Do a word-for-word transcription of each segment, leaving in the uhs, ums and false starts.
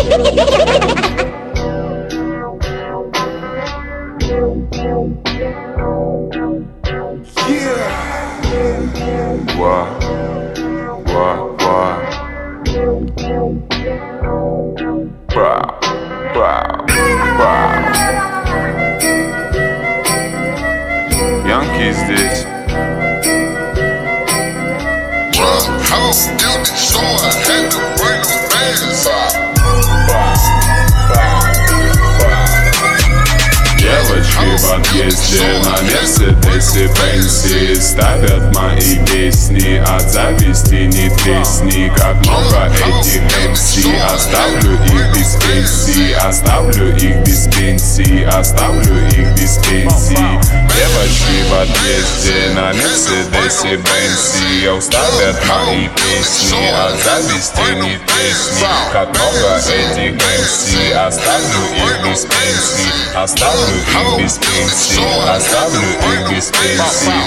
Wow, wow, wow. Wow, wow, wow. Янки здесь. House built it, so I had to bring them fans. Девочки в отъезде на Мерседесе Бенси ставят мои песни, от зависти не тресни. Как много этих эм си, оставлю их без пенсии, оставлю их без пенсии, оставлю их без пенсии. Девочки в отъезде на Мерседесе Бенси ставят мои песни, от зависти не тресни. Как много этих эм си, оставлю их без пенсии, оставлю их без пенсии, оставлю их без пенсии.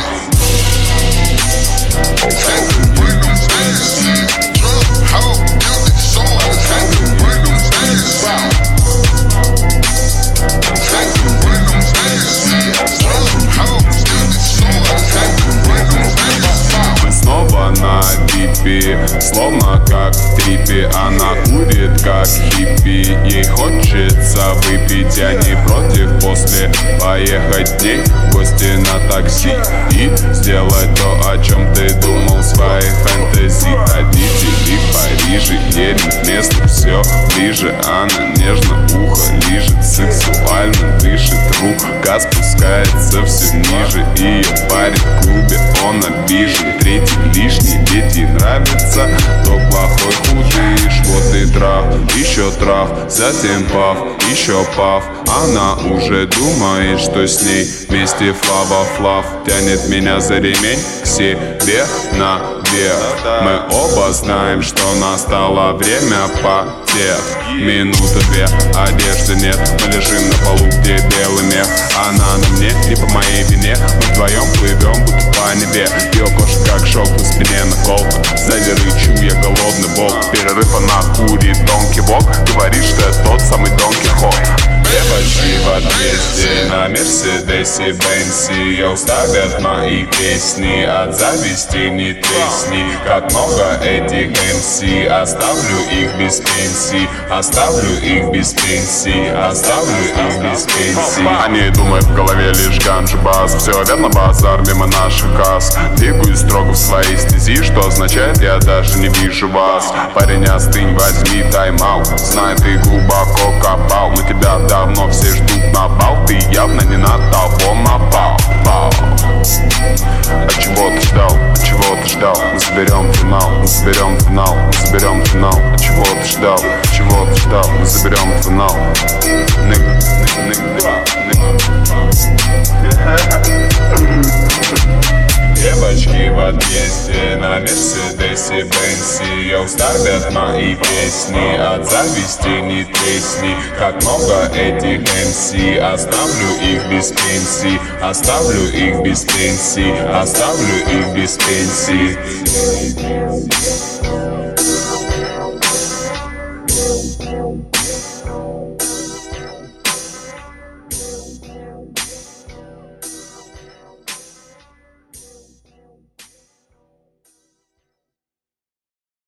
На бипе, словно как в трипе. Она курит как хиппи, ей хочется выпить. Я не против после поехать к ней в гости на такси и сделать то, о чем ты думал в своей фэнтези. Родители в Париже, едем к месту все ближе. Она нежно ухо лижет, сексуально дышит, рука спускается все ниже. Ее парень в клубе, он обижен, третий лишний. Ведь ей нравится то плохой худыш. Вот и трав, еще трав, затем пав, еще пав. Она уже думает, что с ней вместе флава-флав. Тянет меня за ремень к себе наверх. Мы оба знаем, что настало время потех. Минута-две, одежды нет, мы лежим на полу, где белый мех. Она на мне, не по моей вине. Мы вдвоем плывем, будто по небе. Ее кожа как шелк, на спине наколка. Сзади рычу, я голодный бог. Перерыв, она курит Донки Бог. Говорит, что я тот самый Донки Хот. Девочки в отъезде на Мерседесе Бенси ставят мои песни, от зависти не тресни. Как много этих эм си, оставлю их без пенсии, оставлю их без пенсии, оставлю их без пенсии. Они думают, в голове лишь ганджи бас. Все верно, базар мимо наших касс. Двигаюсь строго в своей стези, что означает, я даже не вижу вас. Парень, остынь, возьми тайм-аут. Знай, ты глубоко копал, на тебя давно все ждут на бал. Ты явно не на того напал. А чего ты ждал? А чего ты ждал? Мы заберем финал, мы заберем финал, мы заберем финал. А чего ты ждал? А чего ты ждал? Мы заберем финал. Нигга, нигга, девочки в отъезде на Мерседесе Бенси ставят мои песни, от зависти не тресни. Как много этих эм си, оставлю их без пенсии, оставлю их без пенсии, оставлю их без пенсии.